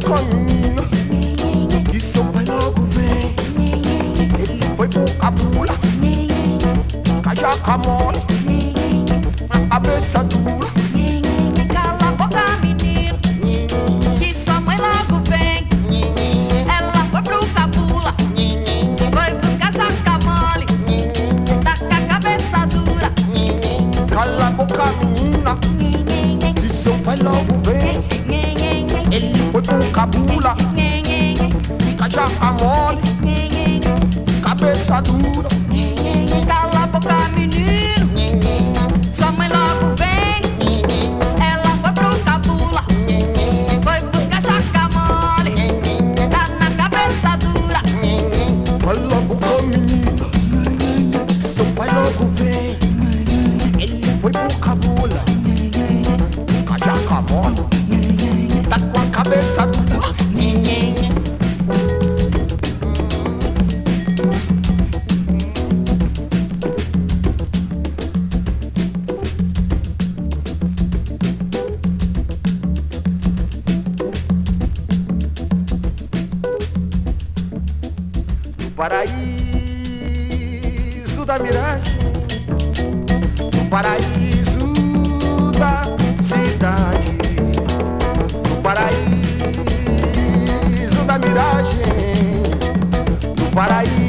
com a menina, que seu pai logo vem. Ele foi pro cabula, cajaca mole, cabeça dura. Cala a boca, menino, que sua mãe logo vem. Ela foi pro cabula, foi buscar jaca mole, tá com a cabeça dura. Cala a boca, menina, que seu pai logo vem. Ele foi pro cabula, cajaca mole, cabeça dura. Cala a boca, menino, sua mãe logo vem. Ela foi pro cabula, foi buscar jaca mole, tá na cabeça dura. Cala a boca, menina, seu pai logo vem. Ele foi pro cabula, cajaca mole, tá com a cabeça dura. Paraíso da miragem, no paraíso da cidade, no paraíso da miragem, no paraíso